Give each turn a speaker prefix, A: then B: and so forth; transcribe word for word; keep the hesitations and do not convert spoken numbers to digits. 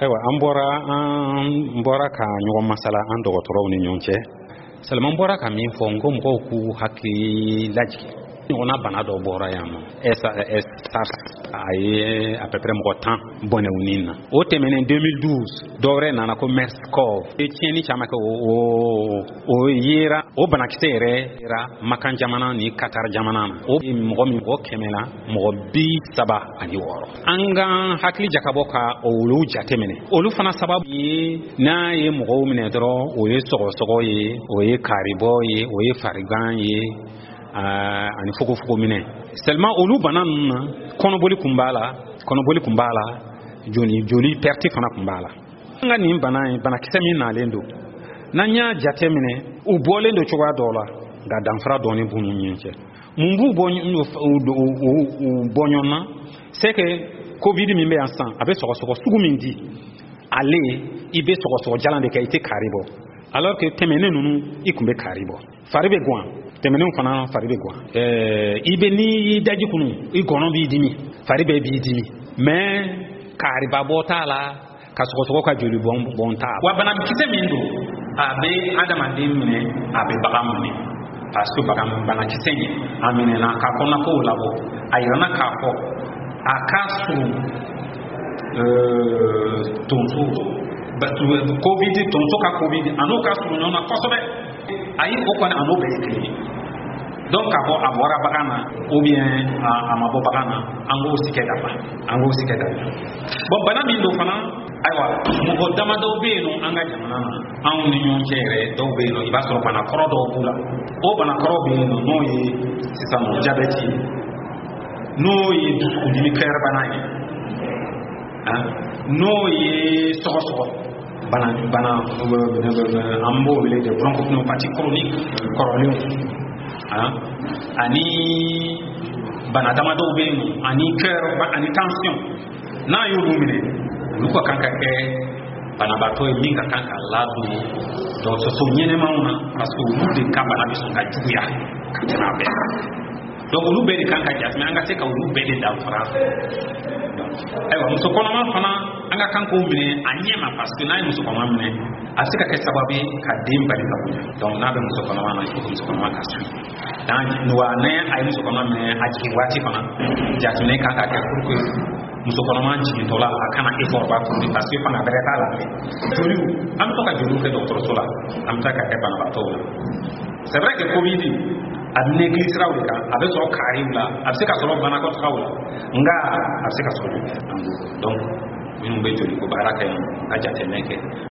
A: Ayiwa an bɔra an bɔra ka ɲɔgɔn masala an dɔgɔtɔrɔw ni ɲɔgɔn cɛ. Seulement bɔra ka min fɔ n ko mɔgɔw k'u hakili lajigi. Ɲɔgɔnna bana dɔ bɔra yan nɔ. SARS a ye à peu près mɔgɔ tan bɔnɛw nin na. O tɛmɛnen deux mille douze dɔwɛrɛ nana ko MERS-CoV. E tiɲɛni caman kɛ o o yera o banakisɛ yɛrɛ yera Makan jamana ni Qatar jamana na. O mɔgɔ min mɔgɔ kɛmɛ la mɔgɔ bi saba ani wɔɔrɔ. An ka hakili jakabɔ ka olu jateminɛ. Olu fana sababu ye n'a ye mɔgɔw minɛ dɔrɔn o ye sɔgɔsɔgɔ ye, o ye karibɔ ye, o ye farigan ye. ani fogofogo minɛ. Seulement olu bana ninnu na kɔnɔboli kun b'a la, kɔnɔboli kun b'a la, joli joli perte fana kun b'a la. An ka nin bana in banakisɛ min nalen don n'an y'a jate minɛ u bɔlen don cogoya dɔw la nka danfara dɔɔni b'u ni ɲɔgɔn cɛ. Mun b'u bɔ bɔ ɲɔgɔn na c'est que Covid min bɛ yan sisan a bɛ sɔgɔsɔgɔ sugu min di ale i bɛ sɔgɔsɔgɔ jalan de kɛ i tɛ kari bɔ alors que tɛmɛnen ninnu i kun bɛ kari bɔ fari bɛ guwan tɛmɛnen fana fari bɛ guwan ɛɛ i bɛ ni daji kunu i gɔnɔ b'i dimi fari bɛɛ b'i dimi mais kariba bɔ t'a la ka sɔgɔsɔgɔ ka joli bɔn bɔn t'a wa banakisɛ min don a bɛ adamaden minɛ a bɛ bagan minɛ parce que bagan banakisɛ in a minɛna k'a kɔnɔ kow labɔ a yirana k'a fɔ a ka surun ɛɛ tonso Covid tonso ka Covid a n'o ka surun ɲɔgɔn na kosɛbɛ ayi o kɔni a n'o bɛɛ ye kelen ye donc k'a fɔ a bɔra bagan na ou bien a ma bɔ bagan na an k'o si kɛ dafa an k'o si kɛ dafa bon bana min don fana ayiwa mɔgɔ damadɔ bɛ yen nɔ an ka jamana na anw ni ɲɔgɔn cɛ yɛrɛ dɔw bɛ yen nɔ i b'a sɔrɔ bana kɔrɔ dɔw b'u la o bana kɔrɔ bɛ yen nɔ n'o ye sisan nɔ jabɛti n'o ye dusukundimi kɛrɛbana ye n'o ye sɔgɔsɔgɔ bana bana an b'o wele de bronchopneumopathie chronique kɔrɔlenw ani bana damadɔw bɛ yen nɔ ani cœur ani tension n'a y'olu minɛ olu ka kan ka kɛ banabaatɔ ye min ka kan ka ladon dɔgɔtɔrɔso ɲɛnɛmaw na parce que olu de ka bana bɛ sɔn ka juguya ka tɛmɛ a bɛɛ kan donc olu bɛɛ de kan ka jate an ka se ka olu bɛɛ de danfara ayiwa muso kɔnɔma fana an ka kan k'o minɛ a ɲɛ ma parce que n'a ye muso kɔnɔma minɛ a bɛ se ka kɛ sababu ye ka den bali ka bonya donc n'a bɛ muso kɔnɔma na il faut que muso kɔnɔma ka su wa n'a a ye muso kɔnɔma minɛ a jigin waati fana jateminɛ kan ka kɛ pour que muso kɔnɔma jigintɔ la a kana effort ba pour parce que fana bɛrɛ t'a la joliw an bɛ to ka joliw kɛ dɔgɔtɔrɔso la an bɛ taa ka kɛ banabaatɔw la c'est vrai que Covid a bɛ négliger o de kan a bɛ sɔrɔ kariw la a bɛ se ka sɔrɔ banakɔtagaw la nka a bɛ se ka sɔrɔ donc minnu bɛ joli ko baara kɛ ka jateminɛ kɛ